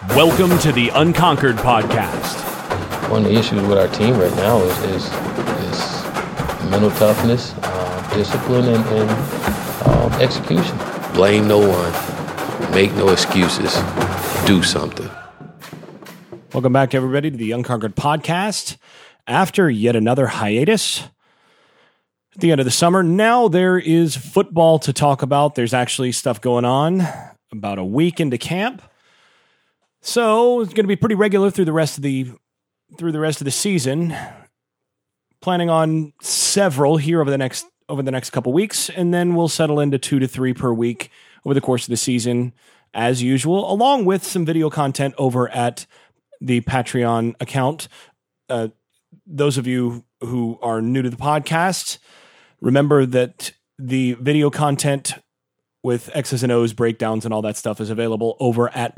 Welcome to the Unconquered Podcast. One of the issues with our team right now is mental toughness, discipline, and execution. Blame no one. Make no excuses. Do something. Welcome back, everybody, to the Unconquered Podcast. After yet another hiatus at the end of the summer, now there is football to talk about. There's actually stuff going on about a week into camp. So it's going to be pretty regular through the rest of the season. Planning on several here over the next couple weeks, and then we'll settle into 2 to 3 per week over the course of the season, as usual, along with some video content over at the Patreon account. Those of you who are new to the podcast, remember that the video content with X's and O's, breakdowns, and all that stuff is available over at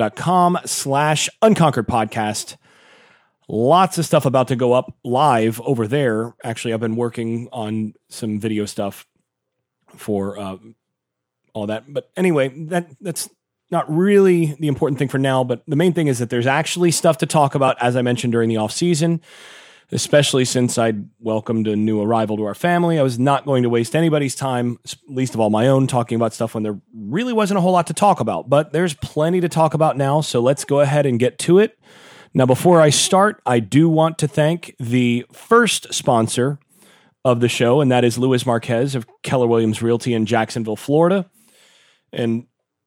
patreon.com/unconqueredpodcast. Lots of stuff about to go up live over there. Actually, I've been working on some video stuff for all that. But anyway, that's not really the important thing for now. But the main thing is that there's actually stuff to talk about, as I mentioned, during the off season, especially since I'd welcomed a new arrival to our family. I was not going to waste anybody's time, least of all my own, talking about stuff when there really wasn't a whole lot to talk about. But there's plenty to talk about now, so let's go ahead and get to it. Now, before I start, I do want to thank the first sponsor of the show, and that is Luis Marquez of Keller Williams Realty in Jacksonville, Florida. And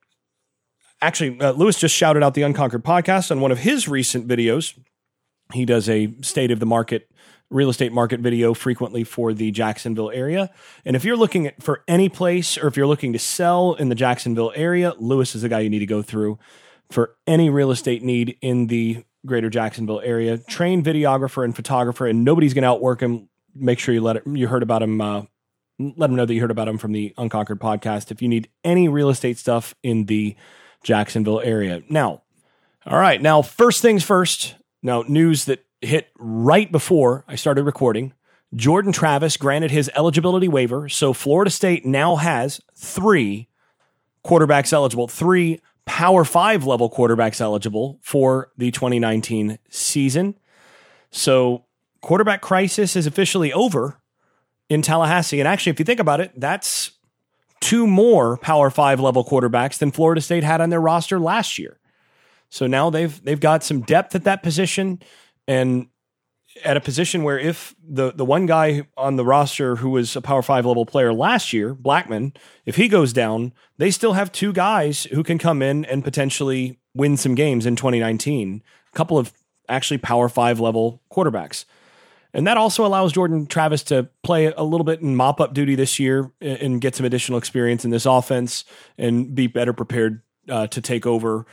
actually, Luis just shouted out the Unconquered Podcast on one of his recent videos. He does a state of the market, real estate market video frequently for the Jacksonville area. And if you're looking for any place, or if you're looking to sell in the Jacksonville area, Luis is the guy you need to go through for any real estate need in the greater Jacksonville area. Trained videographer and photographer, and nobody's going to outwork him. Make sure you heard about him. Let him know that you heard about him from the Unconquered Podcast if you need any real estate stuff in the Jacksonville area. Now, all right. Now, first things first. Now, news that hit right before I started recording. Jordan Travis granted his eligibility waiver, so Florida State now has 3 quarterbacks eligible, 3 Power 5 level quarterbacks eligible for the 2019 season. So quarterback crisis is officially over in Tallahassee. And actually, if you think about it, that's 2 more Power 5 level quarterbacks than Florida State had on their roster last year. So now they've got some depth at that position, and at a position where if the one guy on the roster who was a Power 5 level player last year, Blackman, if he goes down, they still have 2 guys who can come in and potentially win some games in 2019. A couple of actually Power 5 level quarterbacks. And that also allows Jordan Travis to play a little bit in mop-up duty this year and get some additional experience in this offense and be better prepared to take over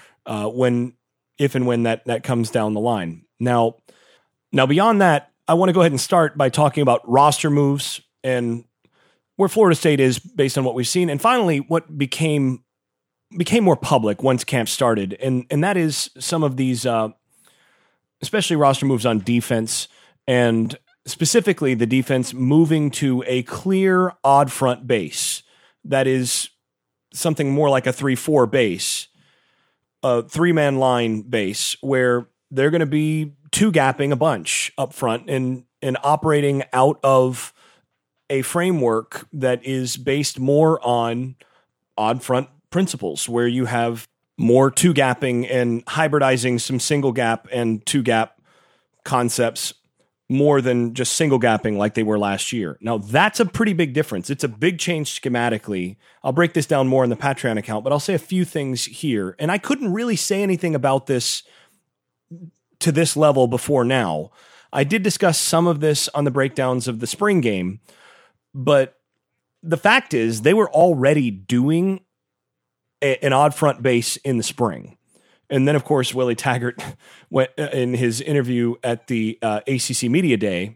if and when that comes down the line. Now beyond that, I want to go ahead and start by talking about roster moves and where Florida State is based on what we've seen. And finally, what became more public once camp started. And that is some of these, especially roster moves on defense, and specifically the defense moving to a clear odd front base. That is something more like a 3-4 base, a 3-man line base, where they're going to be 2-gapping a bunch up front and operating out of a framework that is based more on odd front principles, where you have more 2-gapping and hybridizing some single gap and 2-gap concepts more than just single gapping like they were last year. Now, that's a pretty big difference. It's a big change schematically. I'll break this down more in the Patreon account, but I'll say a few things here. And I couldn't really say anything about this to this level before now. I did discuss some of this on the breakdowns of the spring game, but the fact is they were already doing an odd front base in the spring. And then, of course, Willie Taggart went in his interview at the ACC Media Day.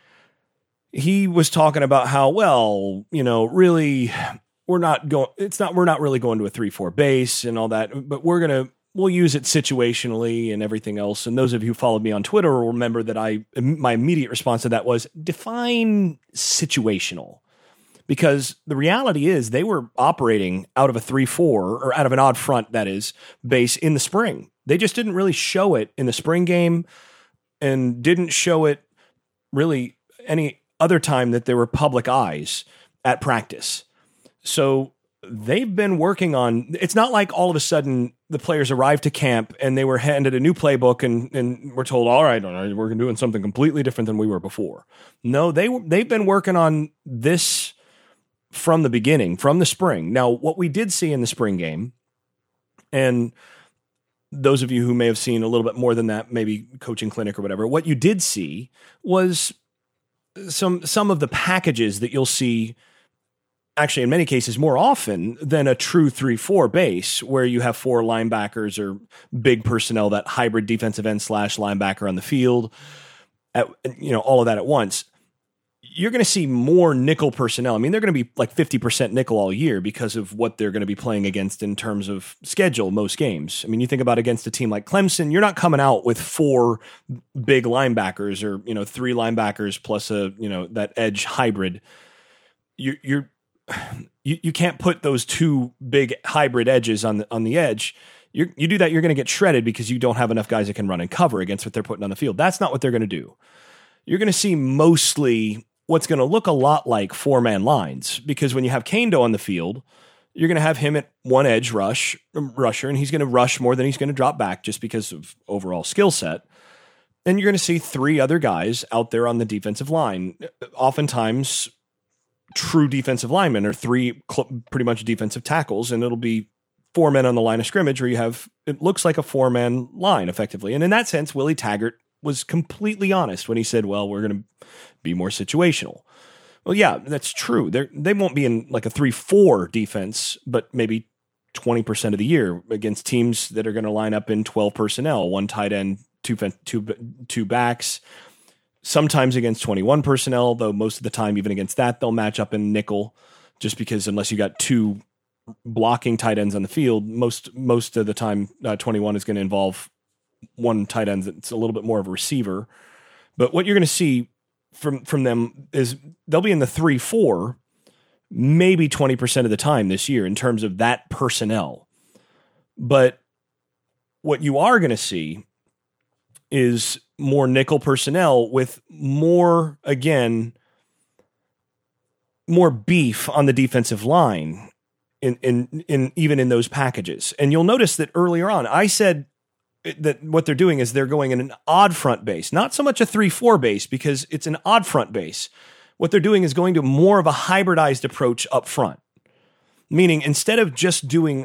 He was talking about how, really, we're not really going to a 3-4 base and all that, but we'll use it situationally and everything else. And those of you who followed me on Twitter will remember that my immediate response to that was define situational, because the reality is they were operating out of a 3-4 or out of an odd front, that is, base in the spring. They just didn't really show it in the spring game and didn't show it really any other time that there were public eyes at practice. So they've been working on, it's not like all of a sudden the players arrived to camp and they were handed a new playbook and were told, all right, we're doing something completely different than we were before. No, they've been working on this from the beginning, from the spring. Now, what we did see in the spring game, and those of you who may have seen a little bit more than that, maybe coaching clinic or whatever, what you did see was some of the packages that you'll see actually in many cases more often than a true 3-4 base where you have 4 linebackers or big personnel, that hybrid defensive end / linebacker on the field, all of that at once. You're going to see more nickel personnel. I mean, they're going to be like 50% nickel all year because of what they're going to be playing against in terms of schedule most games. I mean, you think about against a team like Clemson, you're not coming out with 4 big linebackers or, 3 linebackers plus that edge hybrid. You can't put those 2 big hybrid edges on the edge. You do that, you're going to get shredded because you don't have enough guys that can run and cover against what they're putting on the field. That's not what they're going to do. You're going to see mostly what's going to look a lot like 4-man lines, because when you have Kando on the field, you're going to have him at one edge rusher, and he's going to rush more than he's going to drop back just because of overall skill set. And you're going to see 3 other guys out there on the defensive line, oftentimes true defensive linemen or 3 pretty much defensive tackles, and it'll be 4 men on the line of scrimmage where you have, it looks like a 4-man line effectively. And in that sense, Willie Taggart was completely honest when he said, well, we're going to be more situational. Well, yeah, that's true. They won't be in like a 3-4 defense, but maybe 20% of the year against teams that are going to line up in 12 personnel, 1 tight end, two backs, sometimes against 21 personnel, though most of the time, even against that, they'll match up in nickel, just because unless you got 2 blocking tight ends on the field, most of the time, 21 is going to involve 1 tight end that's a little bit more of a receiver. But what you're going to see from them is they'll be in the 3-4 maybe 20% of the time this year in terms of that personnel. But what you are going to see is more nickel personnel with more beef on the defensive line in even in those packages. And you'll notice that earlier on, I said that what they're doing is they're going in an odd front base, not so much a 3-4 base because it's an odd front base. What they're doing is going to more of a hybridized approach up front, meaning instead of just doing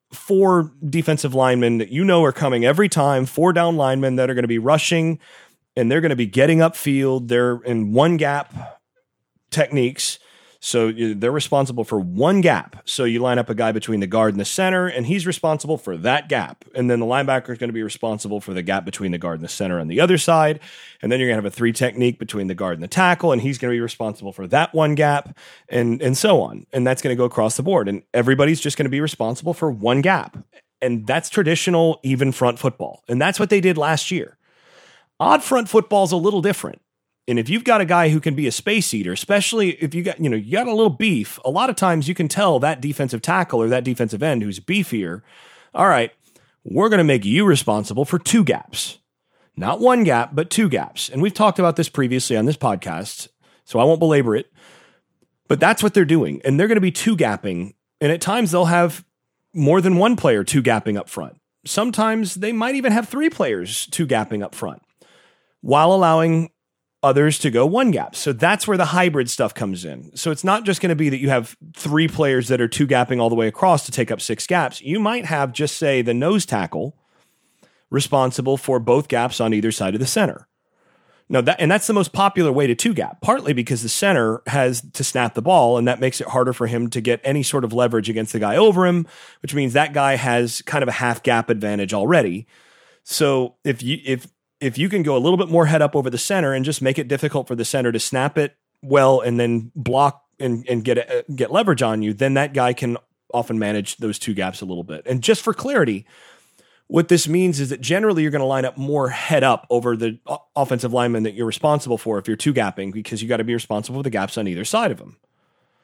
4 defensive linemen that are coming every time, 4 down linemen that are going to be rushing and they're going to be getting upfield. They're in 1 gap techniques. So they're responsible for 1 gap. So you line up a guy between the guard and the center, and he's responsible for that gap. And then the linebacker is going to be responsible for the gap between the guard and the center on the other side. And then you're going to have a 3 technique between the guard and the tackle, and he's going to be responsible for that 1 gap, and so on. And that's going to go across the board. And everybody's just going to be responsible for 1 gap. And that's traditional even front football. And that's what they did last year. Odd front football is a little different. And if you've got a guy who can be a space eater, especially if you got a little beef, a lot of times you can tell that defensive tackle or that defensive end who's beefier, all right, we're going to make you responsible for 2 gaps. Not 1 gap, but 2 gaps. And we've talked about this previously on this podcast, so I won't belabor it. But that's what they're doing. And they're going to be 2-gapping. And at times they'll have more than 1 player 2-gapping up front. Sometimes they might even have 3 players 2-gapping up front while allowing others to go 1 gap. So that's where the hybrid stuff comes in. So it's not just going to be that you have 3 players that are 2-gapping all the way across to take up 6 gaps. You might have just say the nose tackle responsible for both gaps on either side of the center. Now that's the most popular way to 2-gap, partly because the center has to snap the ball, and that makes it harder for him to get any sort of leverage against the guy over him, which means that guy has kind of a half gap advantage already. So if you can go a little bit more head up over the center and just make it difficult for the center to snap it well and then block and get leverage on you, then that guy can often manage those 2 gaps a little bit. And just for clarity, what this means is that generally you're going to line up more head up over the offensive lineman that you're responsible for if you're 2-gapping, because you got to be responsible for the gaps on either side of them.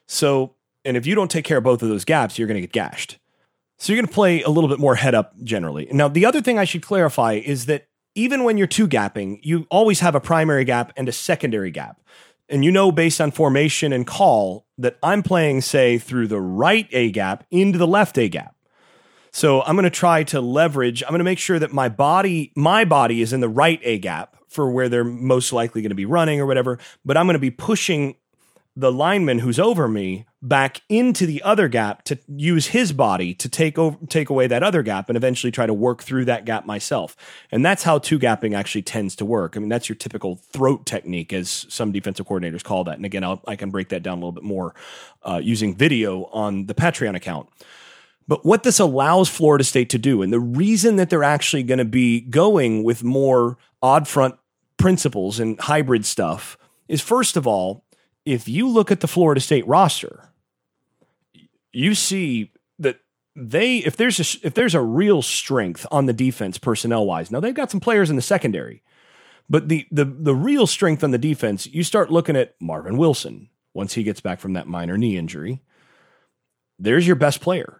So, and if you don't take care of both of those gaps, you're going to get gashed. So you're going to play a little bit more head up generally. Now, the other thing I should clarify is that even when you're two gapping, you always have a primary gap and a secondary gap. And you know, based on formation and call, that I'm playing, say, through the right A gap into the left A gap. So I'm going to try to leverage, I'm going to make sure that my body is in the right A gap for where they're most likely going to be running or whatever, but I'm going to be pushing the lineman who's over me back into the other gap to use his body to take away that other gap and eventually try to work through that gap myself. And that's how two gapping actually tends to work. I mean, that's your typical throat technique, as some defensive coordinators call that. And again, I can break that down a little bit more using video on the Patreon account. But what this allows Florida State to do, and the reason that they're actually going to be going with more odd front principles and hybrid stuff is, first of all, if you look at the Florida State roster, you see that if there's a real strength on the defense personnel wise, now they've got some players in the secondary, but the real strength on the defense, you start looking at Marvin Wilson once he gets back from that minor knee injury. There's your best player.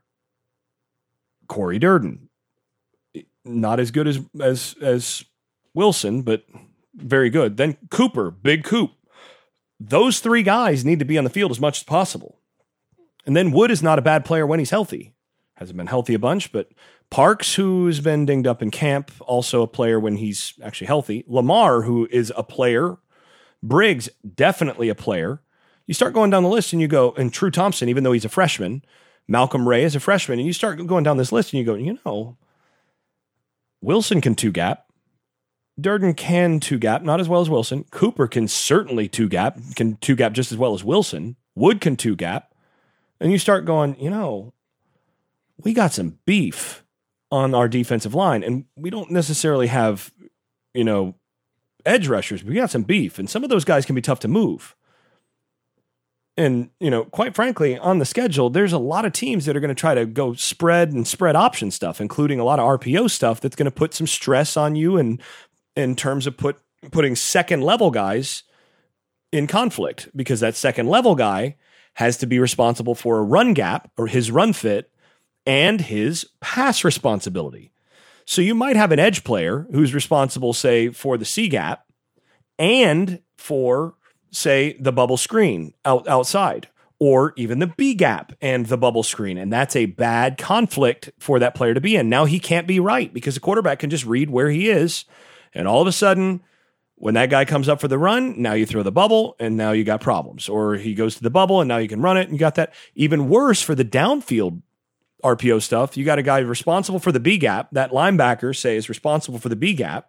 Corey Durden, not as good as Wilson, but very good. Then Cooper, Big Coop. Those three guys need to be on the field as much as possible. And then Wood is not a bad player when he's healthy. Hasn't been healthy a bunch, but Parks, who's been dinged up in camp, also a player when he's actually healthy. Lamar, who is a player. Briggs, definitely a player. You start going down the list and you go, and True Thompson, even though he's a freshman, Malcolm Ray is a freshman, and you start going down this list and you go, Wilson can two gap. Durden can two gap, not as well as Wilson. Cooper can certainly two gap just as well as Wilson. Wood can two gap. And you start going, we got some beef on our defensive line, and we don't necessarily have, edge rushers. We got some beef, and some of those guys can be tough to move. And, quite frankly, on the schedule, there's a lot of teams that are going to try to go spread option stuff, including a lot of RPO stuff that's going to put some stress on you and in terms of putting second level guys in conflict, because that second level guy has to be responsible for a run gap or his run fit and his pass responsibility. So you might have an edge player who's responsible, say, for the C gap and for, say, the bubble screen outside, or even the B gap and the bubble screen. And that's a bad conflict for that player to be in. Now he can't be right because the quarterback can just read where he is. And all of a sudden, when that guy comes up for the run, now you throw the bubble and now you got problems. Or he goes to the bubble and now you can run it and you got that. Even worse for the downfield RPO stuff, you got a guy responsible for the B gap. That linebacker, say, is responsible for the B gap.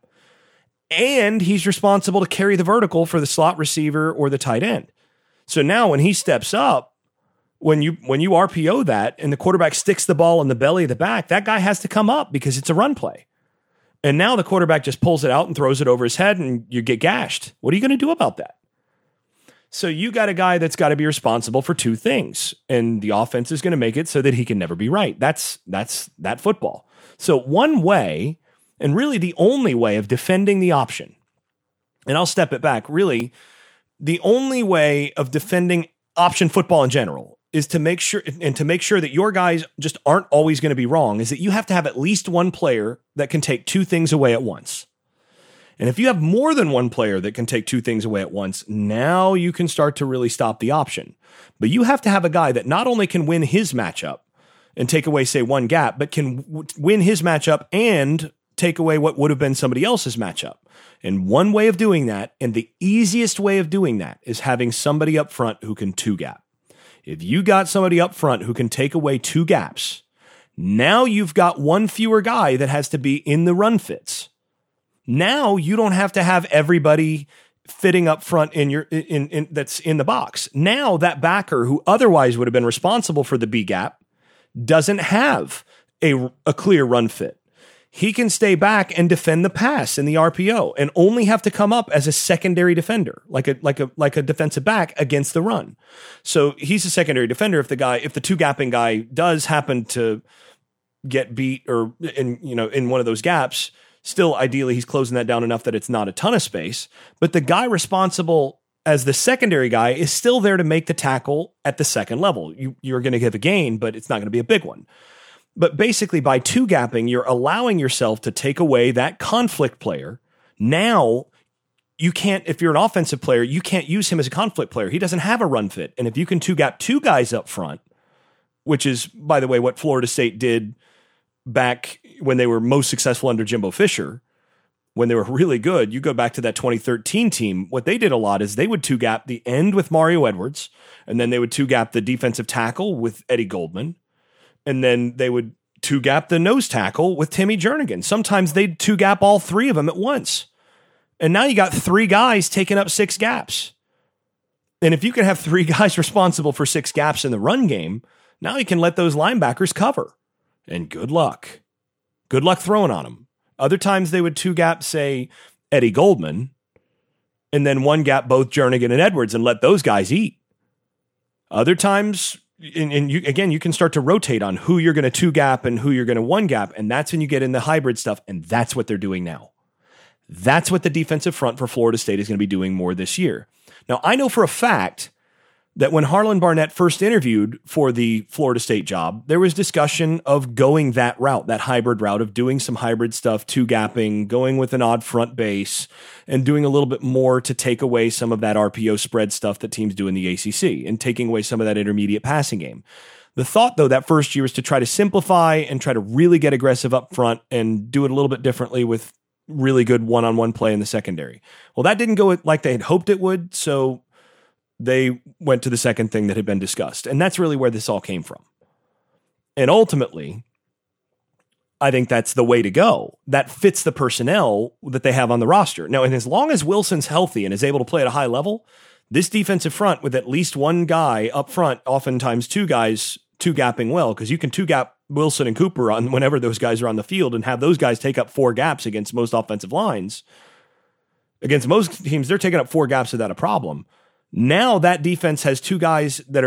And he's responsible to carry the vertical for the slot receiver or the tight end. So now when he steps up, when you RPO that and the quarterback sticks the ball in the belly of the back, that guy has to come up because it's a run play. And now the quarterback just pulls it out and throws it over his head and you get gashed. What are you going to do about that? So you got a guy that's got to be responsible for two things, and the offense is going to make it so that he can never be right. That's that football. So one way, and really the only way of defending the option, and I'll step it back, really the only way of defending option football in general is to make sure that your guys just aren't always going to be wrong, is that you have to have at least one player that can take two things away at once. And if you have more than one player that can take two things away at once, now you can start to really stop the option. But you have to have a guy that not only can win his matchup and take away, say, one gap, but can win his matchup and take away what would have been somebody else's matchup. And one way of doing that, and the easiest way of doing that, is having somebody up front who can two gap. If you got somebody up front who can take away two gaps, now you've got one fewer guy that has to be in the run fits. Now you don't have to have everybody fitting up front in that's in the box. Now that backer who otherwise would have been responsible for the B gap doesn't have a clear run fit. He can stay back and defend the pass in the RPO and only have to come up as a secondary defender, like a defensive back against the run. So he's a secondary defender if the two gapping guy does happen to get beat or in one of those gaps. Still, ideally, he's closing that down enough that it's not a ton of space. But the guy responsible as the secondary guy is still there to make the tackle at the second level. You're going to give a gain, but it's not going to be a big one. But basically by two-gapping, you're allowing yourself to take away that conflict player. Now, you can't, if you're an offensive player, you can't use him as a conflict player. He doesn't have a run fit. And if you can two-gap two guys up front, which is, by the way, what Florida State did back when they were most successful under Jimbo Fisher, when they were really good, you go back to that 2013 team, what they did a lot is they would two-gap the end with Mario Edwards, and then they would two-gap the defensive tackle with Eddie Goldman, and then they would two-gap the nose tackle with Timmy Jernigan. Sometimes they'd two-gap all three of them at once. And now you got three guys taking up six gaps. And if you can have three guys responsible for six gaps in the run game, now you can let those linebackers cover. And good luck. Good luck throwing on them. Other times they would two-gap, say, Eddie Goldman, and then one gap both Jernigan and Edwards and let those guys eat. Other times... And you can start to rotate on who you're going to two-gap and who you're going to one-gap, and that's when you get in the hybrid stuff, and that's what they're doing now. That's what the defensive front for Florida State is going to be doing more this year. Now, I know for a fact that when Harlan Barnett first interviewed for the Florida State job, there was discussion of going that route, that hybrid route of doing some hybrid stuff, two-gapping, going with an odd front base, and doing a little bit more to take away some of that RPO spread stuff that teams do in the ACC and taking away some of that intermediate passing game. The thought, though, that first year was to try to simplify and try to really get aggressive up front and do it a little bit differently with really good one-on-one play in the secondary. Well, that didn't go like they had hoped it would, so they went to the second thing that had been discussed. And that's really where this all came from. And ultimately, I think that's the way to go. That fits the personnel that they have on the roster. Now, and as long as Wilson's healthy and is able to play at a high level, this defensive front with at least one guy up front, oftentimes two guys two-gapping well, because you can two-gap Wilson and Cooper on whenever those guys are on the field and have those guys take up four gaps against most offensive lines. Against most teams, they're taking up four gaps without a problem. Now that defense has two guys that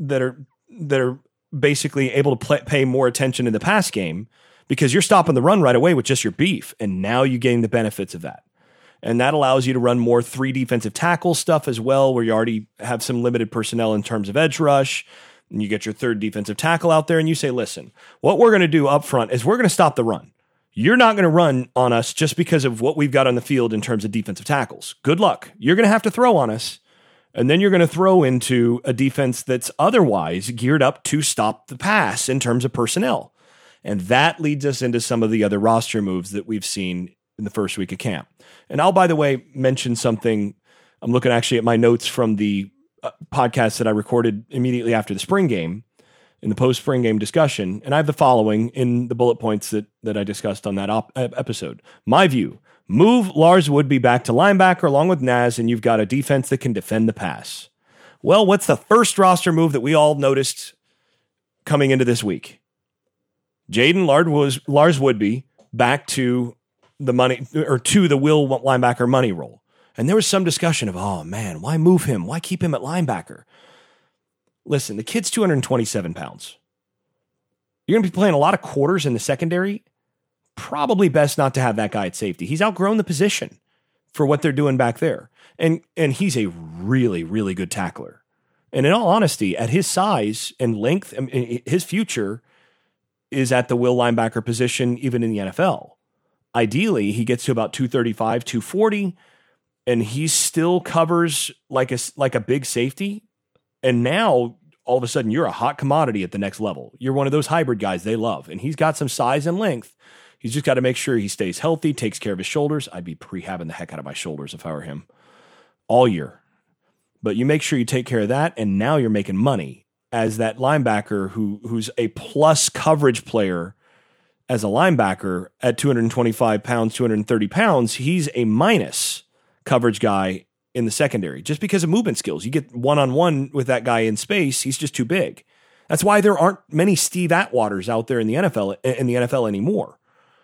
are basically able to pay more attention in the pass game because you're stopping the run right away with just your beef, and now you gain the benefits of that. And that allows you to run more three defensive tackle stuff as well, where you already have some limited personnel in terms of edge rush, and you get your third defensive tackle out there, and you say, listen, what we're going to do up front is we're going to stop the run. You're not going to run on us just because of what we've got on the field in terms of defensive tackles. Good luck. You're going to have to throw on us. And then you're going to throw into a defense that's otherwise geared up to stop the pass in terms of personnel. And that leads us into some of the other roster moves that we've seen in the first week of camp. And I'll, by the way, mention something. I'm looking actually at my notes from the podcast that I recorded immediately after the spring game, in the post-spring game discussion. And I have the following in the bullet points that I discussed on that episode. My view: move Lars Woodby back to linebacker along with Naz, and you've got a defense that can defend the pass. Well, what's the first roster move that we all noticed coming into this week? Jaden Lars Woodby back to the money, or to the will linebacker money role. And there was some discussion of, oh man, why move him? Why keep him at linebacker? Listen, the kid's 227 pounds. You're going to be playing a lot of quarters in the secondary. Probably best not to have that guy at safety. He's outgrown the position for what they're doing back there. And he's a really, really good tackler. And in all honesty, at his size and length, his future is at the will linebacker position, even in the NFL. Ideally, he gets to about 235, 240, and he still covers like a big safety. And now, all of a sudden, you're a hot commodity at the next level. You're one of those hybrid guys they love. And he's got some size and length. He's just got to make sure he stays healthy, takes care of his shoulders. I'd be prehabbing the heck out of my shoulders if I were him all year. But you make sure you take care of that, and now you're making money as that linebacker who's a plus coverage player as a linebacker at 225 pounds, 230 pounds. He's a minus coverage guy in the secondary just because of movement skills. You get one-on-one with that guy in space, he's just too big. That's why there aren't many Steve Atwaters out there in the NFL anymore.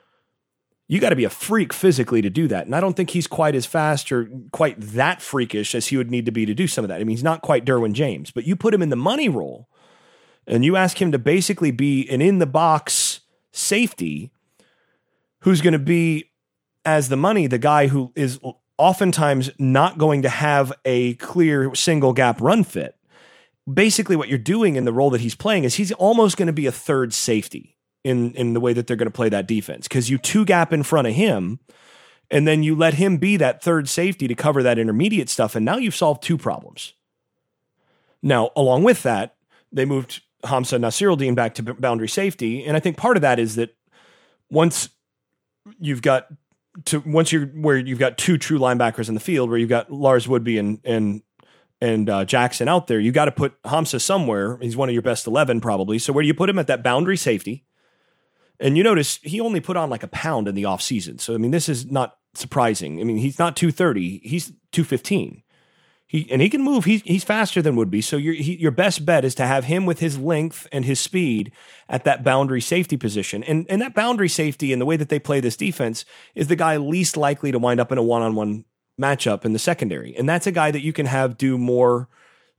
You got to be a freak physically to do that. And I don't think he's quite as fast or quite that freakish as he would need to be to do some of that. I mean, he's not quite Derwin James, but you put him in the money role and you ask him to basically be an in-the-box safety who's going to be, as the money, the guy who is oftentimes not going to have a clear single gap run fit. Basically what you're doing in the role that he's playing is he's almost going to be a third safety in the way that they're going to play that defense, because you two gap in front of him and then you let him be that third safety to cover that intermediate stuff. And now you've solved two problems. Now, along with that, they moved Hamza Nasiruddin back to boundary safety. And I think part of that is that once you've got two true linebackers in the field, where you've got Lars Woodby and Jackson out there, you got to put Hamza somewhere. He's one of your best 11 probably. So where do you put him? At that boundary safety. And you notice he only put on like a pound in the offseason. So, I mean, this is not surprising. I mean, he's not 230. He's 215. He can move. He's faster than Woodby. So your best bet is to have him with his length and his speed at that boundary safety position. And that boundary safety and the way that they play this defense is the guy least likely to wind up in a one-on-one matchup in the secondary. And that's a guy that you can have do more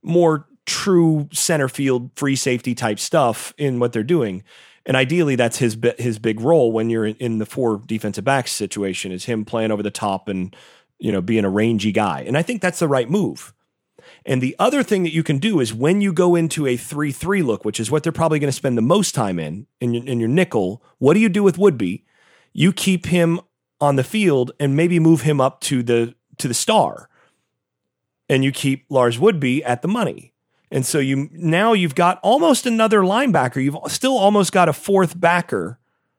true center field free safety type stuff in what they're doing. And ideally that's his big role when you're in the four defensive backs situation, is him playing over the top and, being a rangy guy. And I think that's the right move. And the other thing that you can do is when you go into a 3-3 look, which is what they're probably going to spend the most time in your nickel, what do you do with Woodby? You keep him on the field and maybe move him up to the star. And you keep Lars Woodby at the money. And so you've got almost another linebacker. You've still almost got a fourth backer,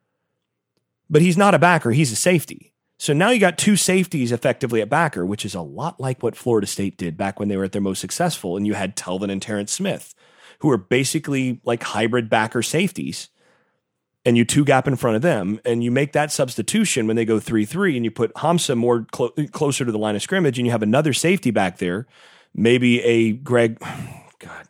but he's not a backer. He's a safety. So now you got two safeties effectively at backer, which is a lot like what Florida State did back when they were at their most successful. And you had Telvin and Terrence Smith, who are basically like hybrid backer safeties. And you two gap in front of them, and you make that substitution when they go 3-3, and you put Hamza more closer to the line of scrimmage, and you have another safety back there, maybe a Greg. God,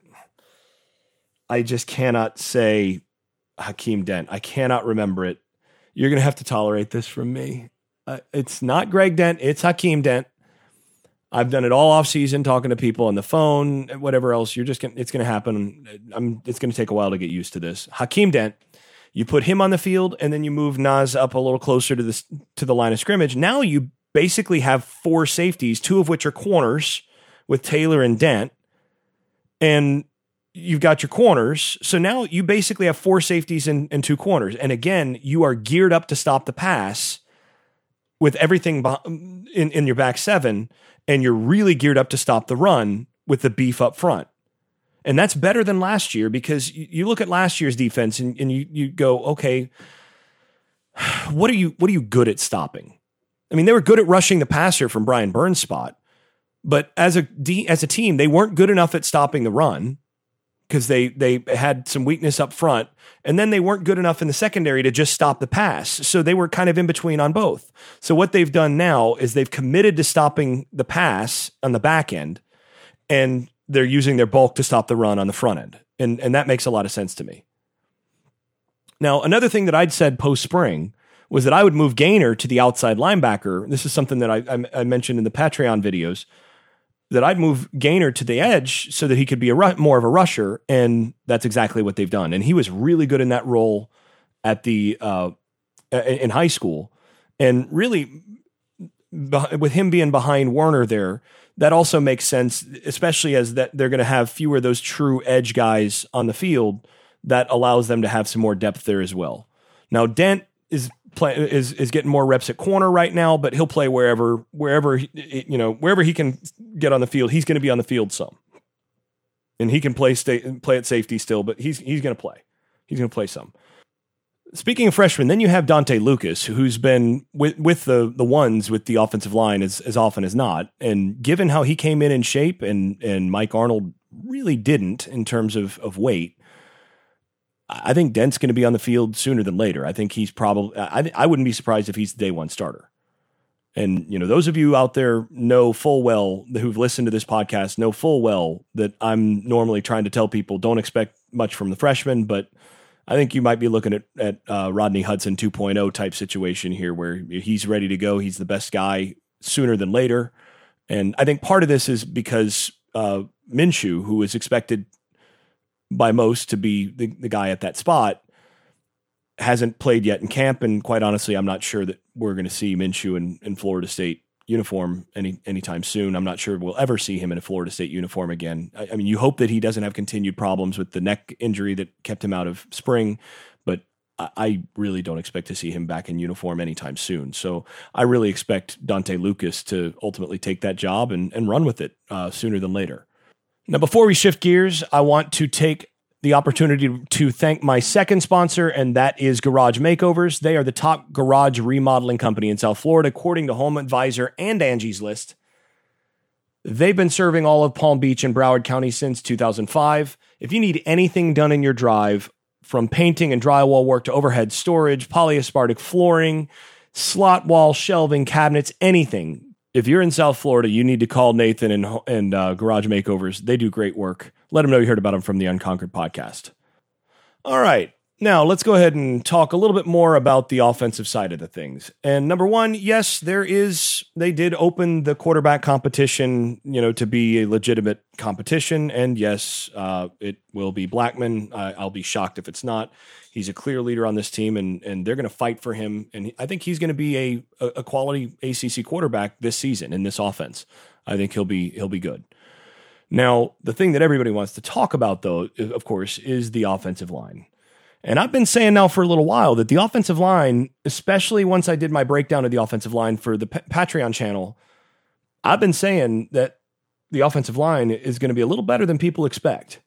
I just cannot say Hakeem Dent. I cannot remember it. You're going to have to tolerate this from me. It's not Greg Dent. It's Hakeem Dent. I've done it all off season, talking to people on the phone, whatever else. It's going to happen. It's going to take a while to get used to this. Hakeem Dent. You put him on the field, and then you move Nas up a little closer to the line of scrimmage. Now you basically have four safeties, two of which are corners with Taylor and Dent, and you've got your corners. So now you basically have four safeties and two corners. And again, you are geared up to stop the pass with everything in your back seven, and you're really geared up to stop the run with the beef up front. And that's better than last year, because you look at last year's defense and you go, okay, what are you good at stopping? I mean, they were good at rushing the passer from Brian Burns' spot, but as a team, they weren't good enough at stopping the run, because they had some weakness up front, and then they weren't good enough in the secondary to just stop the pass. So they were kind of in between on both. So what they've done now is they've committed to stopping the pass on the back end, and they're using their bulk to stop the run on the front end. And that makes a lot of sense to me. Now, another thing that I'd said post-spring was that I would move Gaynor to the outside linebacker. This is something that I mentioned in the Patreon videos, that I'd move Gaynor to the edge so that he could be more of a rusher, and that's exactly what they've done. And he was really good in that role at in high school. And really, with him being behind Werner there, that also makes sense, especially as that they're going to have fewer of those true edge guys on the field. That allows them to have some more depth there as well. Now, Dent is getting more reps at corner right now, but he'll play wherever he can get on the field. He's going to be on the field some, and he can play at safety still, but he's going to play. He's going to play some. Speaking of freshmen, then you have Dante Lucas, who's been with the ones with the offensive line as often as not. And given how he came in shape and Mike Arnold really didn't in terms of weight, I think Dent's going to be on the field sooner than later. I think he's probably, I wouldn't be surprised if he's the day one starter. And, those of you out there know full well, who've listened to this podcast, know full well that I'm normally trying to tell people don't expect much from the freshman, but I think you might be looking at Rodney Hudson 2.0 type situation here, where he's ready to go. He's the best guy sooner than later. And I think part of this is because Minshew, who is expected by most to be the guy at that spot, hasn't played yet in camp. And quite honestly, I'm not sure that we're going to see Minshew in Florida State uniform anytime soon. I'm not sure we'll ever see him in a Florida State uniform again. I mean, you hope that he doesn't have continued problems with the neck injury that kept him out of spring, but I really don't expect to see him back in uniform anytime soon. So I really expect Dante Lucas to ultimately take that job and run with it sooner than later. Now, before we shift gears, I want to take the opportunity to thank my second sponsor, and that is Garage Makeovers. They are the top garage remodeling company in South Florida, according to Home Advisor and Angie's List. They've been serving all of Palm Beach and Broward County since 2005. If you need anything done in your drive, from painting and drywall work to overhead storage, polyaspartic flooring, slot wall, shelving, cabinets, anything. If you're in South Florida, you need to call Nathan and Garage Makeovers. They do great work. Let them know you heard about them from the Unconquered podcast. All right. Now, let's go ahead and talk a little bit more about the offensive side of the things. And number one, yes, they did open the quarterback competition, to be a legitimate competition. And yes, it will be Blackman. I'll be shocked if it's not. He's a clear leader on this team, and they're going to fight for him. And I think he's going to be a quality ACC quarterback this season in this offense. I think he'll be good. Now, the thing that everybody wants to talk about, though, of course, is the offensive line. And I've been saying now for a little while that the offensive line, especially once I did my breakdown of the offensive line for the Patreon channel, I've been saying that the offensive line is going to be a little better than people expect.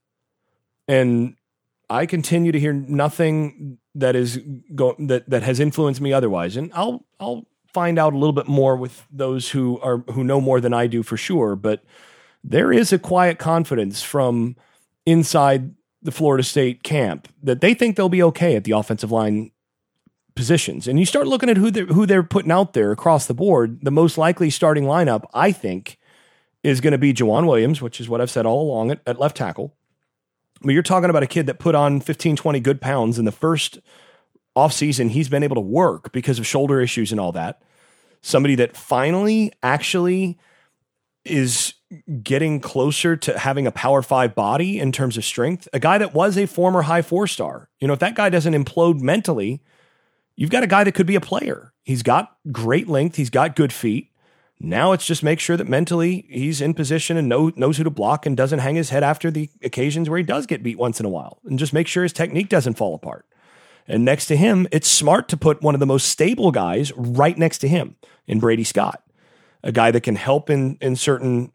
And I continue to hear nothing that that has influenced me otherwise. And I'll find out a little bit more with those who know more than I do for sure. But there is a quiet confidence from inside the Florida State camp that they think they'll be okay at the offensive line positions. And you start looking at who they're putting out there across the board. The most likely starting lineup, I think, is going to be Juwan Williams, which is what I've said all along at left tackle. I mean, you're talking about a kid that put on 15, 20 good pounds in the first offseason. He's been able to work because of shoulder issues and all that. Somebody that finally actually is getting closer to having a Power 5 body in terms of strength. A guy that was a former high 4-star. If that guy doesn't implode mentally, you've got a guy that could be a player. He's got great length. He's got good feet. Now it's just make sure that mentally he's in position and knows who to block and doesn't hang his head after the occasions where he does get beat once in a while. And just make sure his technique doesn't fall apart. And next to him, it's smart to put one of the most stable guys right next to him in Brady Scott. A guy that can help in certain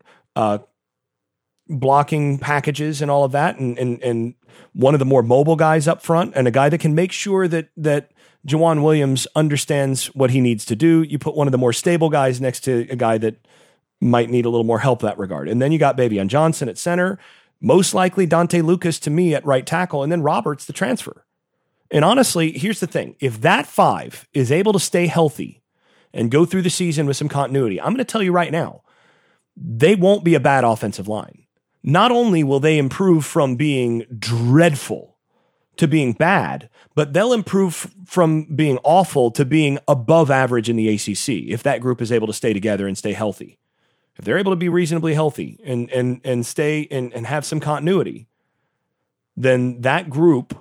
blocking packages and all of that, and one of the more mobile guys up front, and a guy that can make sure that Juwan Williams understands what he needs to do. You put one of the more stable guys next to a guy that might need a little more help in that regard. And then you got Bavion Johnson at center, most likely Dante Lucas to me at right tackle, and then Roberts, the transfer. And honestly, here's the thing. If that five is able to stay healthy and go through the season with some continuity, I'm going to tell you right now, they won't be a bad offensive line. Not only will they improve from being dreadful to being bad, but they'll improve from being awful to being above average in the ACC if that group is able to stay together and stay healthy. If they're able to be reasonably healthy and stay and have some continuity, then that group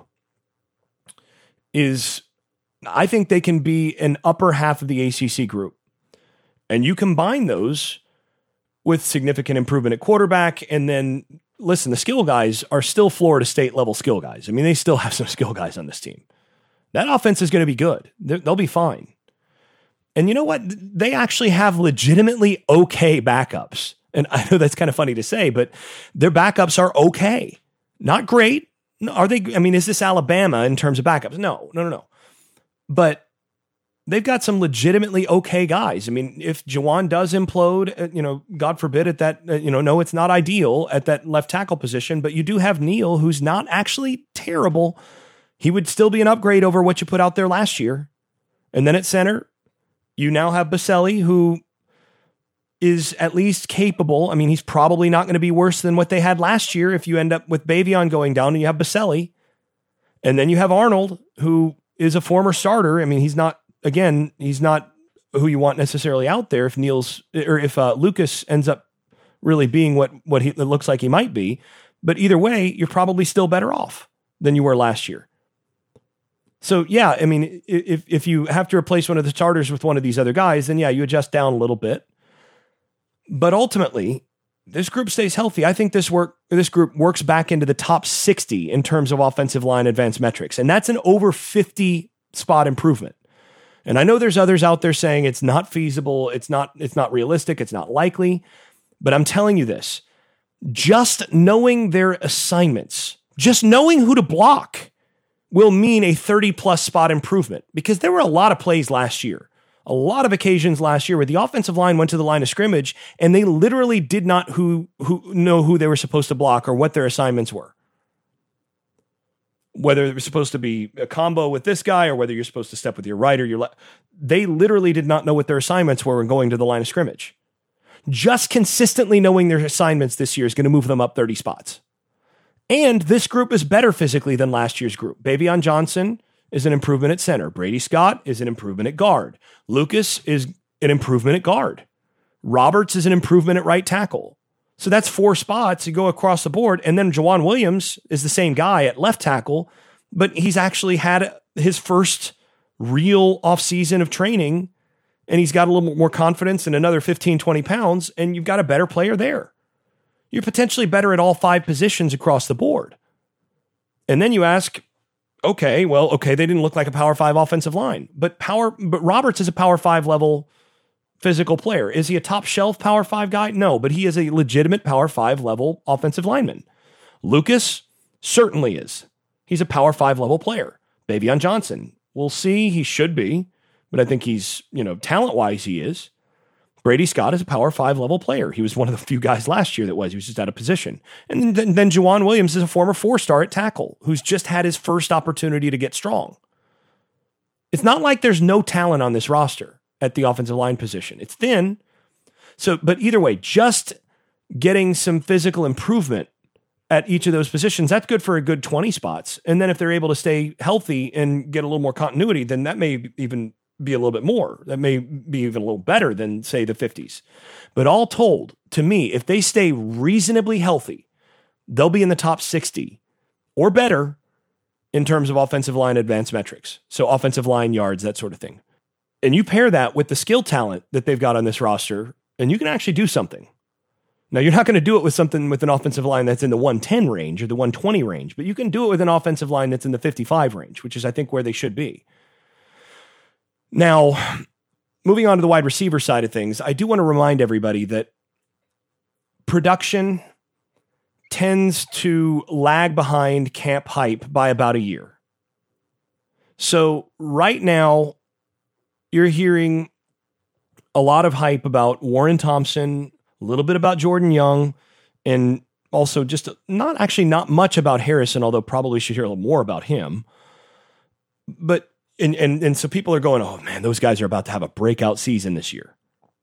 is, I think they can be an upper half of the ACC group. And you combine those with significant improvement at quarterback, and then, listen, the skill guys are still Florida State level skill guys. I mean, they still have some skill guys on this team. That offense is going to be good. They'll be fine. And you know what? They actually have legitimately okay backups. And I know that's kind of funny to say, but their backups are okay. Not great. Are they? I mean, is this Alabama in terms of backups? No. But they've got some legitimately okay guys. I mean, if Juwan does implode, God forbid at that, no, it's not ideal at that left tackle position, but you do have Neal, who's not actually terrible. He would still be an upgrade over what you put out there last year. And then at center, you now have Baselli, who is at least capable. I mean, he's probably not going to be worse than what they had last year if you end up with Bavion going down and you have Baselli. And then you have Arnold, who is a former starter. I mean, he's not who you want necessarily out there if Lucas ends up really being what it looks like he might be. But either way, you're probably still better off than you were last year. So yeah, I mean, if you have to replace one of the starters with one of these other guys, then yeah, you adjust down a little bit. But ultimately, this group stays healthy. I think this group works back into the top 60 in terms of offensive line advanced metrics. And that's an over 50 spot improvement. And I know there's others out there saying it's not feasible, it's not realistic, it's not likely. But I'm telling you this, just knowing their assignments, just knowing who to block will mean a 30-plus spot improvement, because there were a lot of plays last year, a lot of occasions last year where the offensive line went to the line of scrimmage and they literally did not know who they were supposed to block or what their assignments were. Whether it was supposed to be a combo with this guy or whether you're supposed to step with your right or your left, they literally did not know what their assignments were when going to the line of scrimmage. Just consistently knowing their assignments this year is going to move them up 30 spots. And this group is better physically than last year's group. Bavion Johnson is an improvement at center. Brady Scott is an improvement at guard. Lucas is an improvement at guard. Roberts is an improvement at right tackle. So that's 4 spots. You go across the board. And then Jawan Williams is the same guy at left tackle, but he's actually had his first real offseason of training, and he's got a little more confidence and another 15, 20 pounds, and you've got a better player there. You're potentially better at all 5 positions across the board. And then you ask, okay, they didn't look like a Power 5 offensive line, but Roberts is a Power 5 level physical player. Is he a top shelf Power 5 guy? No, but he is a legitimate Power 5 level offensive lineman. Lucas certainly is. He's a Power 5 level player. Bavion Johnson, we'll see. He should be, but I think he's, talent-wise he is. Brady Scott is a Power 5 level player. He was one of the few guys last year he was just out of position. And then Jawan Williams is a former 4-star at tackle who's just had his first opportunity to get strong. It's not like there's no talent on this roster at the offensive line position. It's thin. But either way, just getting some physical improvement at each of those positions, that's good for a good 20 spots. And then if they're able to stay healthy and get a little more continuity, then that may even be a little bit more. That may be even a little better than, say, the 50s. But all told, to me, if they stay reasonably healthy, they'll be in the top 60 or better in terms of offensive line advanced metrics. So offensive line yards, that sort of thing. And you pair that with the skill talent that they've got on this roster, and you can actually do something. Now, you're not going to do it with an offensive line that's in the 110 range or the 120 range, but you can do it with an offensive line that's in the 55 range, which is, I think, where they should be. Now, moving on to the wide receiver side of things, I do want to remind everybody that production tends to lag behind camp hype by about a year. So right now, you're hearing a lot of hype about Warren Thompson, a little bit about Jordan Young, and also just not much about Harrison, although probably should hear a little more about him. But and so people are going, oh man, those guys are about to have a breakout season this year.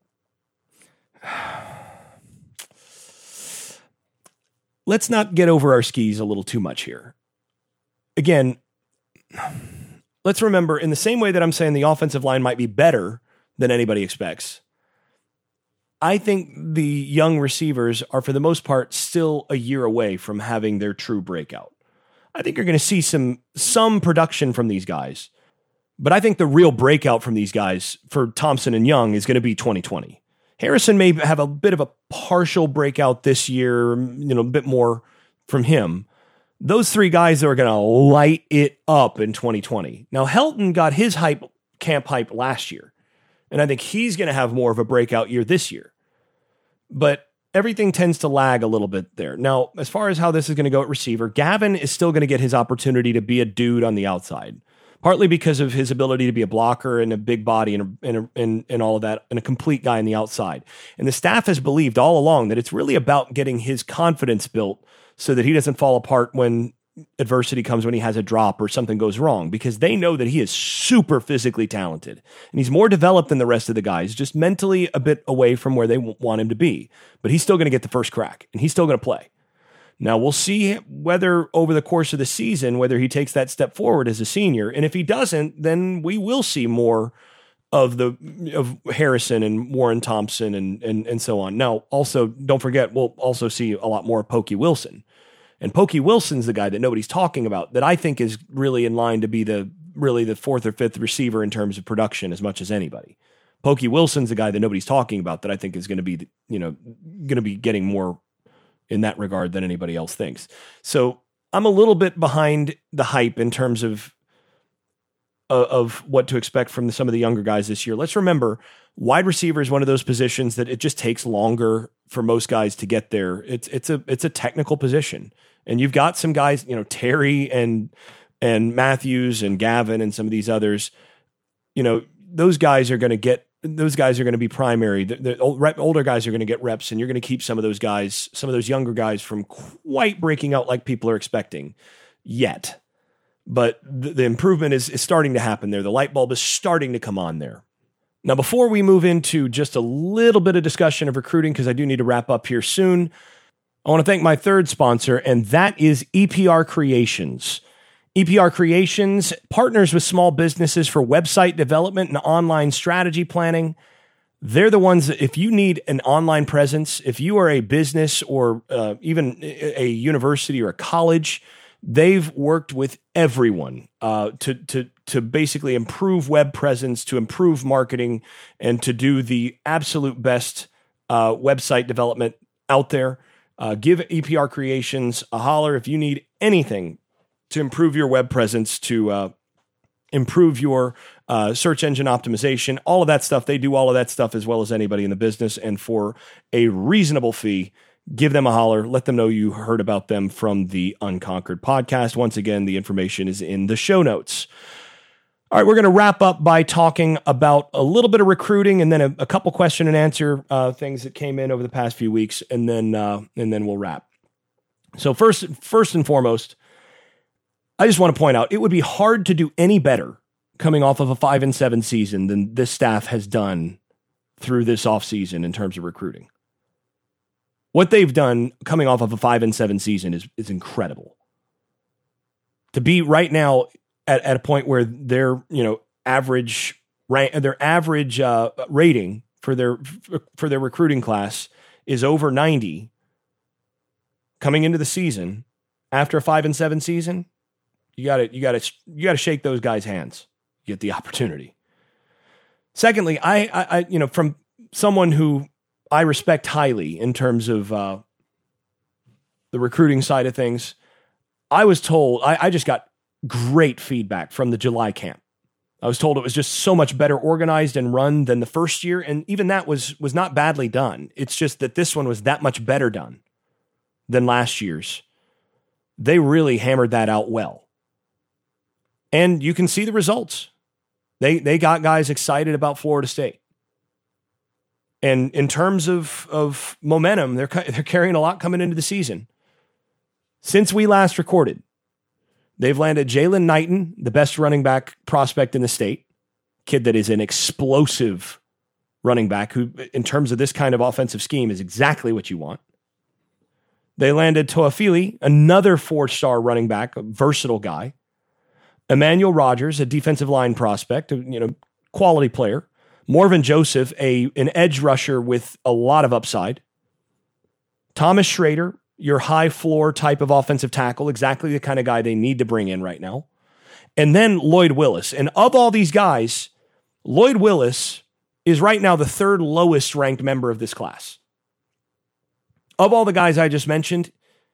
Let's not get over our skis a little too much here. Again, let's remember, in the same way that I'm saying the offensive line might be better than anybody expects, I think the young receivers are, for the most part, still a year away from having their true breakout. I think you're going to see some production from these guys, but I think the real breakout from these guys for Thompson and Young is going to be 2020. Harrison may have a bit of a partial breakout this year, a bit more from him. Those 3 guys are going to light it up in 2020. Now, Helton got his camp hype last year, and I think he's going to have more of a breakout year this year. But everything tends to lag a little bit there. Now, as far as how this is going to go at receiver, Gavin is still going to get his opportunity to be a dude on the outside, partly because of his ability to be a blocker and a big body and all of that, and a complete guy on the outside. And the staff has believed all along that it's really about getting his confidence built so that he doesn't fall apart when adversity comes, when he has a drop or something goes wrong, because they know that he is super physically talented and he's more developed than the rest of the guys, just mentally a bit away from where they want him to be. But he's still going to get the first crack and he's still going to play. Now we'll see whether over the course of the season, whether he takes that step forward as a senior. And if he doesn't, then we will see more of Harrison and Warren Thompson and so on. Now, also, don't forget, we'll also see a lot more of Pokey Wilson. And Pokey Wilson's the guy that nobody's talking about that I think is really in line to be the 4th or 5th receiver in terms of production as much as anybody. Pokey Wilson's the guy that nobody's talking about that I think is going to be, going to be getting more in that regard than anybody else thinks. So I'm a little bit behind the hype in terms of what to expect from some of the younger guys this year. Let's remember, wide receiver is one of those positions that it just takes longer for most guys to get there. It's a technical position, and you've got some guys, Terry and Matthews and Gavin and some of these others. Those guys are going to be primary. The older guys are going to get reps, and you're going to keep some of those guys, some of those younger guys, from quite breaking out like people are expecting yet. But the improvement is starting to happen there. The light bulb is starting to come on there. Now, before we move into just a little bit of discussion of recruiting, because I do need to wrap up here soon, I want to thank my third sponsor, and that is EPR Creations. EPR Creations partners with small businesses for website development and online strategy planning. They're the ones that, if you need an online presence, if you are a business or even a university or a college, they've worked with everyone to basically improve web presence, to improve marketing, and to do the absolute best website development out there. Give EPR Creations a holler if you need anything to improve your web presence, to improve your search engine optimization, all of that stuff. They do all of that stuff as well as anybody in the business, and for a reasonable fee. Give them a holler. Let them know you heard about them from the Unconquered podcast. Once again, the information is in the show notes. All right, we're going to wrap up by talking about a little bit of recruiting, and then a couple question and answer things that came in over the past few weeks, and then we'll wrap. So first and foremost, I just want to point out, it would be hard to do any better coming off of a 5-7 season than this staff has done through this offseason in terms of recruiting. What they've done coming off of a 5-7 season is incredible. To be right now at a point where their average rating for their recruiting class is over 90 coming into the season after a 5-7 season, you got to shake those guys' hands. You get the opportunity. Secondly, I from someone who I respect highly in terms of the recruiting side of things, I was told, I just got great feedback from the July camp. I was told it was just so much better organized and run than the first year, and even that was not badly done. It's just that this one was that much better done than last year's. They really hammered that out well. And you can see the results. They got guys excited about Florida State. And in terms of momentum, they're carrying a lot coming into the season. Since we last recorded, they've landed Jalen Knighton, the best running back prospect in the state, kid that is an explosive running back who, in terms of this kind of offensive scheme, is exactly what you want. They landed Toafili, another 4-star running back, a versatile guy. Emmanuel Rogers, a defensive line prospect, quality player. Morven Joseph, an edge rusher with a lot of upside. Thomas Schrader, your high floor type of offensive tackle, exactly the kind of guy they need to bring in right now. And then Lloyd Willis. And of all these guys, Lloyd Willis is right now the third lowest ranked member of this class. Of all the guys I just mentioned,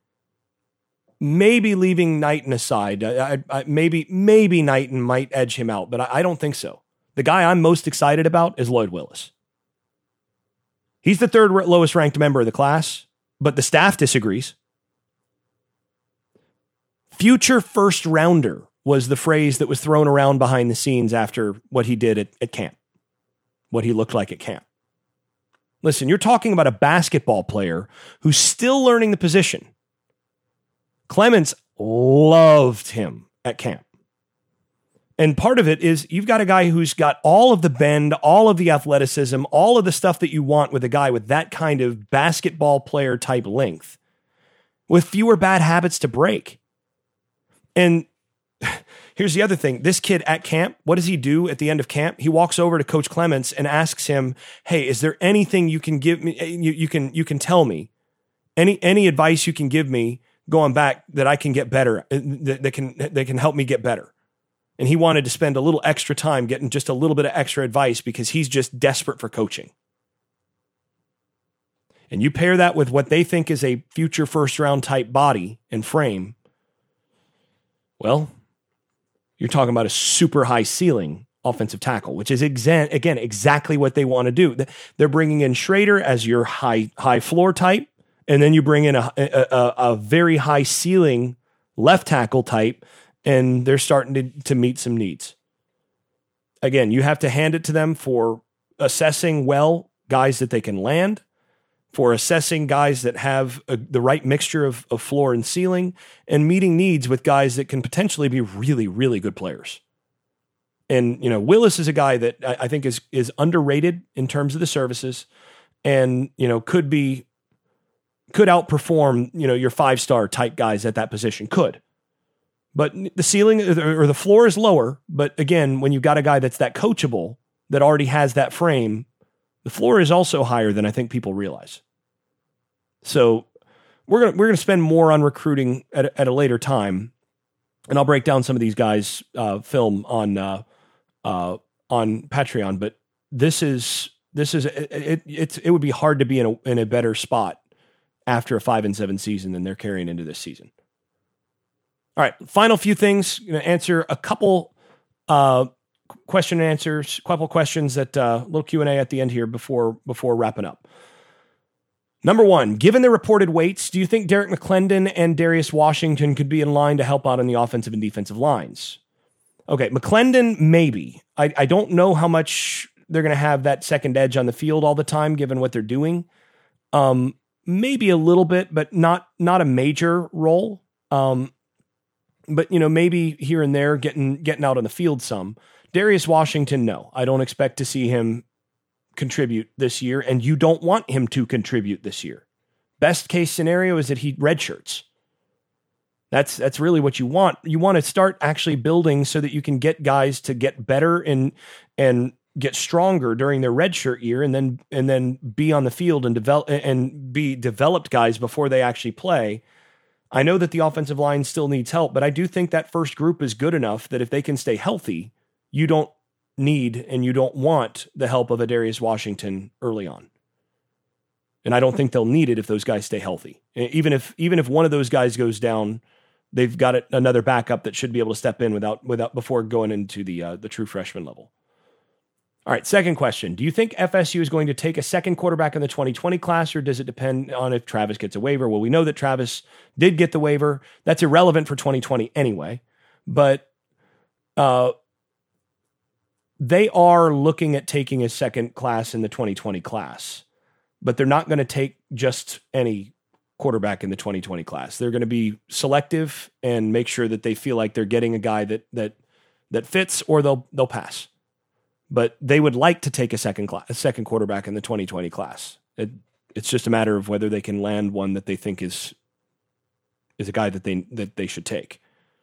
maybe leaving Knighton aside, maybe Knighton might edge him out, but I don't think so. The guy I'm most excited about is Lloyd Willis. He's the third lowest ranked member of the class, but the staff disagrees. Future first rounder was the phrase that was thrown around behind the scenes after what he did at camp, what he looked like at camp. Listen, you're talking about a basketball player who's still learning the position. Clements loved him at camp. And part of it is you've got a guy who's got all of the bend, all of the athleticism, all of the stuff that you want with a guy with that kind of basketball player type length, with fewer bad habits to break. And here's the other thing. This kid at camp, what does he do at the end of camp? He walks over to Coach Clements and asks him, "Hey, is there anything you can give me? You can tell me any advice you can give me going back that I can get better, that can help me get better." and he wanted to spend a little extra time getting just a little bit of extra advice because he's just desperate for coaching. And you pair that with what they think is a future first-round type body and frame, well, you're talking about a super high ceiling offensive tackle, which is, again, exactly what they want to do. They're bringing in Schrader as your high floor type, and then you bring in a very high ceiling left tackle type, and they're starting to meet some needs. Again, you have to hand it to them for assessing well guys that they can land, for assessing guys that have the right mixture of floor and ceiling, and meeting needs with guys that can potentially be really, really good players. And, Willis is a guy that I think is underrated in terms of the services, and, could outperform, your 5-star type guys at that position, could. But the ceiling or the floor is lower. But again, when you've got a guy that's that coachable, that already has that frame, the floor is also higher than I think people realize. So we're gonna spend more on recruiting at a later time, and I'll break down some of these guys' film on Patreon. But it would be hard to be in a better spot after a 5-7 season than they're carrying into this season. All right, final few things. I'm gonna answer a couple question and answers, couple questions that little Q&A at the end here before wrapping up. Number one, given the reported weights, do you think Derek McClendon and Darius Washington could be in line to help out on the offensive and defensive lines? Okay, McClendon, maybe. I don't know how much they're going to have that second edge on the field all the time, given what they're doing. Maybe a little bit, but not a major role. But maybe here and there getting out on the field some. Darius Washington, no. I don't expect to see him contribute this year, and you don't want him to contribute this year. Best case scenario is that he redshirts. That's really what you want. You want to start actually building so that you can get guys to get better and get stronger during their redshirt year, and then be on the field and develop and be developed guys before they actually play. I know that the offensive line still needs help, but I do think that first group is good enough that if they can stay healthy, you don't need and you don't want the help of a Darius Washington early on. And I don't think they'll need it if those guys stay healthy. Even if one of those guys goes down, they've got another backup that should be able to step in without before going into the true freshman level. All right, second question. Do you think FSU is going to take a second quarterback in the 2020 class, or does it depend on if Travis gets a waiver? Well, we know that Travis did get the waiver. That's irrelevant for 2020 anyway. But they are looking at taking a second class in the 2020 class. But they're not going to take just any quarterback in the 2020 class. They're going to be selective and make sure that they feel like they're getting a guy that fits, or they'll pass. But they would like to take a second quarterback in the 2020 class. It's just a matter of whether they can land one that they think is a guy that they should take.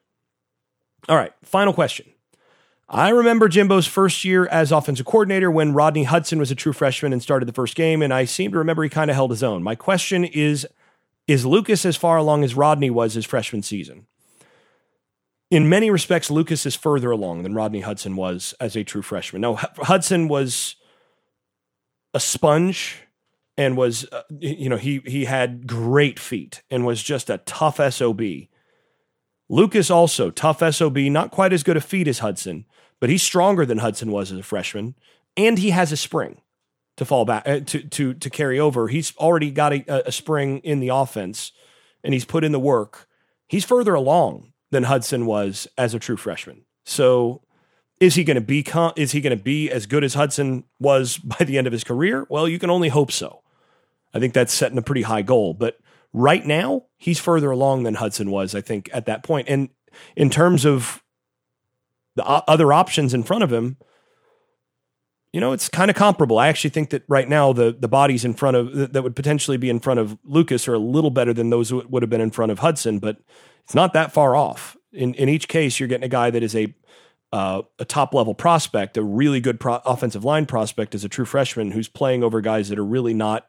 All right, final question. I remember Jimbo's first year as offensive coordinator when Rodney Hudson was a true freshman and started the first game, and I seem to remember he kind of held his own. My question is Lucas as far along as Rodney was his freshman season? In many respects, Lucas is further along than Rodney Hudson was as a true freshman. Now, Hudson was a sponge and was, he had great feet and was just a tough SOB. Lucas also, tough SOB, not quite as good a feet as Hudson, but he's stronger than Hudson was as a freshman, and he has a spring to fall back, to carry over. He's already got a spring in the offense, and he's put in the work. He's further along than Hudson was as a true freshman. So is he going to be as good as Hudson was by the end of his career? Well, you can only hope so. I think that's setting a pretty high goal, but right now he's further along than Hudson was, I think, at that point. And in terms of the other options in front of him, it's kind of comparable. I actually think that right now the bodies in front of that would potentially be in front of Lucas are a little better than those who would have been in front of Hudson, but it's not that far off. In each case, you're getting a guy that is a top level prospect, a really good offensive line prospect as a true freshman who's playing over guys that are really not,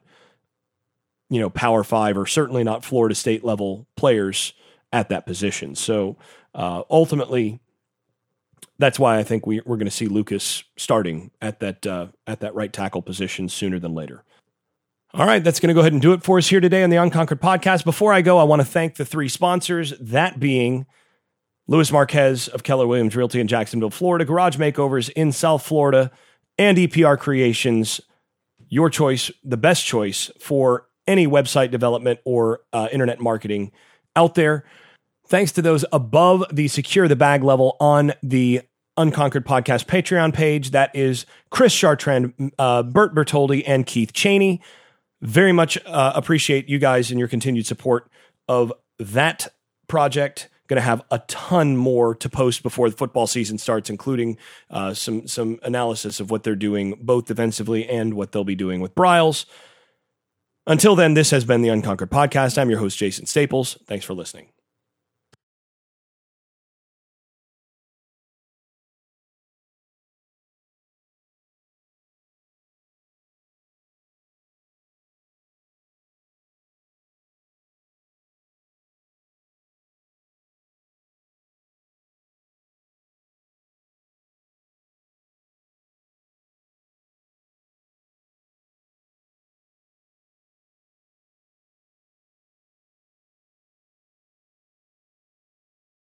Power 5 or certainly not Florida State level players at that position. So ultimately, that's why I think we're going to see Lucas starting at that right tackle position sooner than later. All right, that's going to go ahead and do it for us here today on the Unconquered Podcast. Before I go, I want to thank the 3 sponsors, that being Louis Marquez of Keller Williams Realty in Jacksonville, Florida, Garage Makeovers in South Florida, and EPR Creations, your choice, the best choice for any website development or internet marketing out there. Thanks to those above the Secure the Bag level on the Unconquered Podcast Patreon page. That is Chris Chartrand, Bert Bertoldi, and Keith Cheney. Very much appreciate you guys and your continued support of that project. Going to have a ton more to post before the football season starts, including some analysis of what they're doing both defensively and what they'll be doing with Bryles. Until then, this has been the Unconquered Podcast. I'm your host, Jason Staples. Thanks for listening.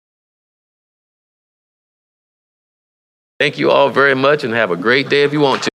Thank you all very much and have a great day if you want to.